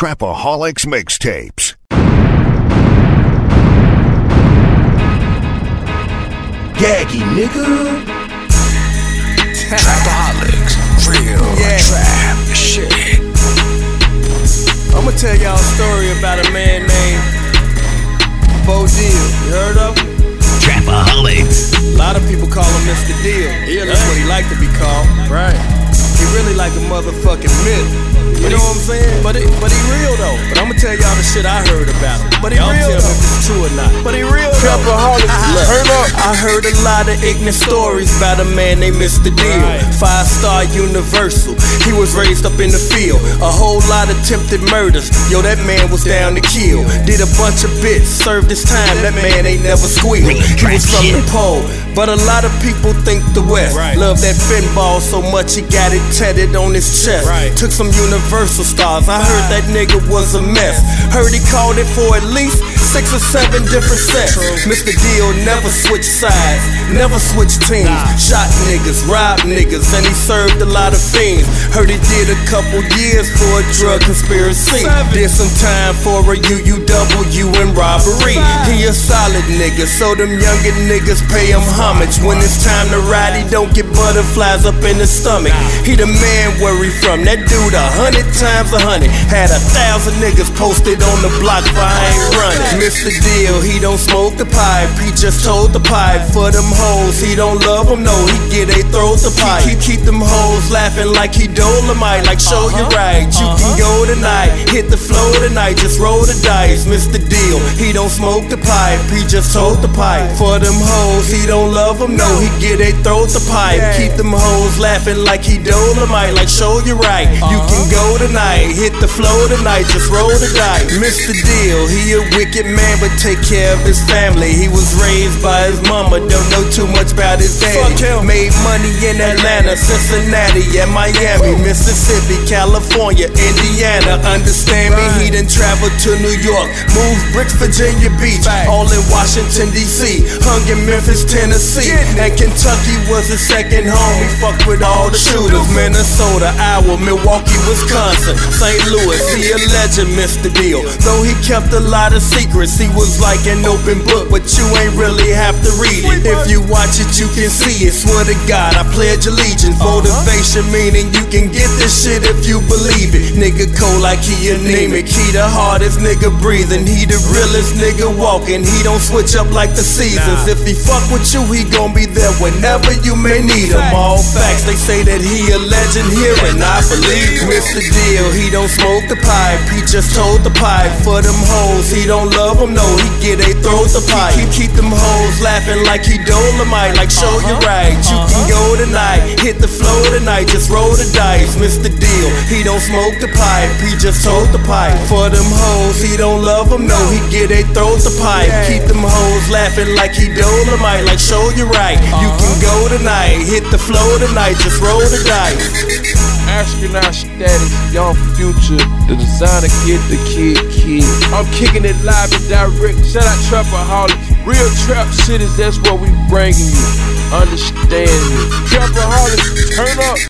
Trapaholics Mixtapes. Gaggy, nigga. Trapaholics, real trap shit. I'ma tell y'all a story about a man named Bo Deal. You heard of him? Trapaholics. A lot of people call him Mr. Deal. That's what he like to be called. Right. He really like a motherfucking myth. You know what I'm saying? But he real though. But I'ma tell y'all the shit I heard about him. But he real though. Tell me if it's true or not. But he real though. Trapaholics, turn up. I heard a lot of ignorant stories about a man named Mr. Deal. 5-star Universal. He was raised up in the field. A whole lot of attempted murders. Yo, that man was down to kill. Did a bunch of bits, served his time. That man ain't never squealed. He was from the pole. But a lot of people think the West. Love that pinball so much he got it tatted on his chest. Took some Universal stars. I heard that nigga was a mess. Heard he called it for at least 6 or 7 different sets. Mr. Deal never switched sides, never switched teams. Shot niggas, robbed niggas, and he served a lot of fiends. Heard he did a couple years for a drug conspiracy. Did some time for a UUW and robbery. He a solid nigga, so them younger niggas pay him homage. When it's time to ride, he don't get butterflies up in his stomach. He the man where he from. That dude 100 times 100. Had 1,000 niggas posted on the block for I ain't running. Mr. Deal, he don't smoke the pipe. He just told the pipe for them hoes. He don't love them, no, he get they throat the pipe. He keep them hoes laughing like he Dolomite. Like show you right, you can go tonight. Hit the flow tonight, just roll the dice. Mr. Deal, he don't smoke the pipe. He just told the pipe for them hoes. He don't love them, no, he get they throat the pipe. Keep them hoes laughing like he Dolomite. Like show you right, you can go tonight. Hit the flow tonight, just roll the dice. Mr. Deal, he a wicked man but take care of his family. He was raised by his mama, don't know too much about his daddy. Made money in Atlanta, Cincinnati, and Miami, Mississippi, California, Indiana. Understand me, he done traveled to New York, moved bricks, Virginia Beach, all in Washington D.C., hung in Memphis, Tennessee, and Kentucky was his second home. He fucked with all the shooters, Minnesota, Iowa, Milwaukee, Wisconsin, St. Louis. He a legend, Mr. Deal. Though he kept a lot of secrets, he was like an open book, but you ain't really have to read it. If you watch it, you can see it. Swear to God, I pledge allegiance. Motivation meaning you can get this shit if you believe it. Nigga cold like he anemic. He the hardest nigga breathing. He the realest nigga walking. He don't switch up like the seasons. If he fuck with you, he gon' be there whenever you may need him. All facts, they say that he a legend here, and I believe Mr. Deal, he don't smoke the pipe. He just told the pipe for them hoes. He don't love them, no, he get they throat the pipe. He keep them hoes laughing like he Dolomite. Like show you right, you can go tonight. Hit the flow tonight, just roll the dice. Mr. Deal, he don't smoke the pipe. He just told the pipe for them hoes. He don't love them, no, he get they throat the pipe. Keep them hoes laughing like he Dolomite. Like show you right, you can go tonight. Hit the flow tonight, just roll the dice. Astronaut status, Young Future, the designer get the kid. I'm kicking it live and direct. Shout out Trapaholics. Real trap shit is that's what we bringing you. Understand me. Trapaholics, turn up.